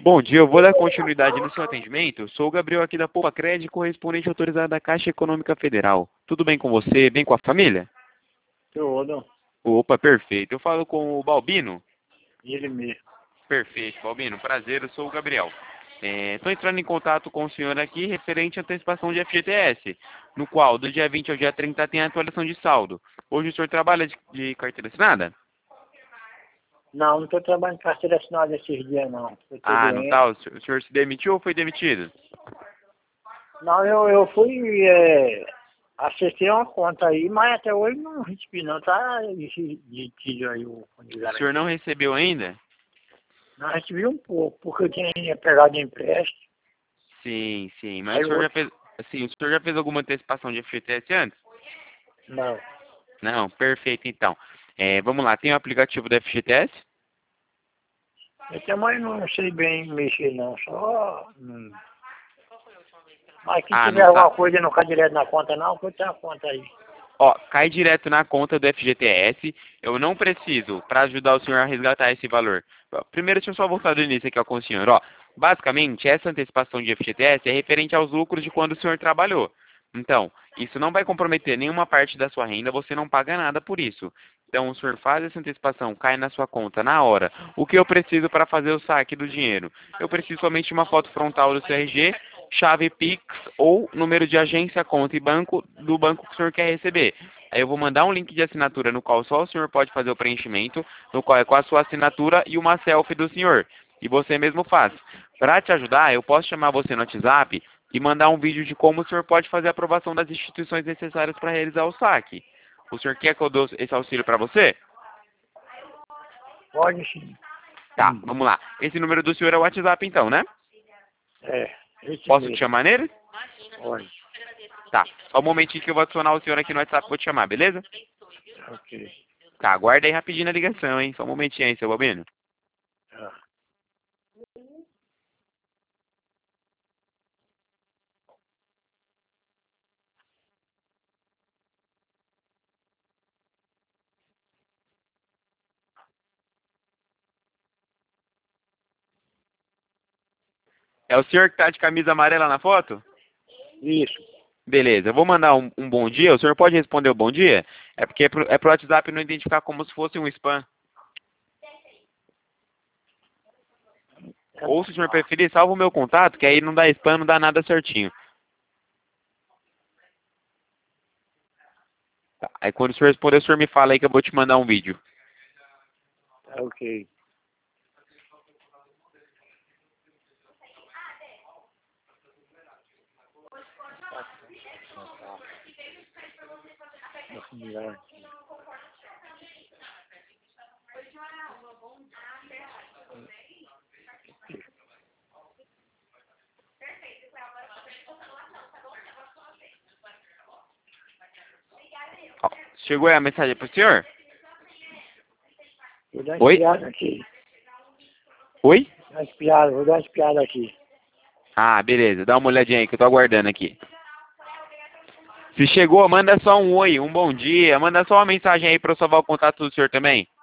Bom dia, eu vou dar continuidade no seu atendimento. Sou o Gabriel aqui da Poupa Crédito, correspondente autorizado da Caixa Econômica Federal. Tudo bem com você? Bem com a família? Tudo. Opa, perfeito. Eu falo com o Balbino? Ele mesmo. Perfeito, Balbino. Prazer, eu sou o Gabriel. Estou entrando em contato com o senhor aqui referente à antecipação de FGTS, no qual do dia 20 ao dia 30 tem a atualização de saldo. Hoje o senhor trabalha de carteira assinada? Não estou trabalhando em carteira assinada esses dias, não. Eu estou Ah, não doente. tá? O senhor se demitiu ou foi demitido? Não, eu fui, acessei uma conta aí, mas até hoje não recebi não, tá detido aí o fundo de O senhor não garantia. recebeu ainda? Não recebi um pouco, porque eu tinha pegado empréstimo, Sim, sim. Mas aí o o senhor já outro, fez, assim, o senhor já fez alguma antecipação de FGTS antes? não. Não, perfeito então. Vamos lá, tem o aplicativo do FGTS? Eu também não sei bem mexer não, só... Mas se Ah, tiver não alguma sabe. coisa e não cai direto na conta não, eu tenho a conta aí. Ó, cai direto na conta do FGTS. Eu não preciso para ajudar o senhor a resgatar esse valor. Primeiro, deixa eu só voltar do início aqui com o senhor. Ó, basicamente, essa antecipação de FGTS é referente aos lucros de quando o senhor trabalhou. Então, isso não vai comprometer nenhuma parte da sua renda, você não paga nada por isso. Então, o senhor faz essa antecipação, cai na sua conta na hora. O que eu preciso para fazer o saque do dinheiro? Eu preciso somente de uma foto frontal do seu RG, chave Pix ou número de agência, conta e banco do banco que o senhor quer receber. Aí eu vou mandar um link de assinatura no qual só o senhor pode fazer o preenchimento, no qual é com a sua assinatura e uma selfie do senhor. E você mesmo faz. Para te ajudar, eu posso chamar você no WhatsApp e mandar um vídeo de como o senhor pode fazer a aprovação das instituições necessárias para realizar o saque. O senhor quer que eu dou esse auxílio para você? Pode sim. Tá, vamos lá. Esse número do senhor é o WhatsApp então, né? É, esse Posso te mesmo. chamar nele? Pode. Tá. Só um momentinho que eu vou adicionar o senhor aqui no WhatsApp e vou te chamar, beleza? Ok. Tá, aguarda aí rapidinho a ligação, hein? Só um momentinho aí, seu Balbino. Tá. É o senhor que tá de camisa amarela na foto? Isso. Beleza, eu vou mandar um bom dia. O senhor pode responder o bom dia? É porque é pro WhatsApp não identificar como se fosse um spam. Ou se o senhor preferir, salva o meu contato, que aí não dá spam, não dá nada certinho. Tá, aí quando o senhor responder, o senhor me fala aí que eu vou te mandar um vídeo. Tá ok. Ó, chegou aí a mensagem pro senhor? Vou dar uma Oi? espiada aqui. Oi? Vou dar uma espiada aqui. Ah, beleza. Dá uma olhadinha aí que eu tô aguardando aqui. Se chegou, manda só um oi, um bom dia. Manda só uma mensagem aí pra eu salvar o contato do senhor também.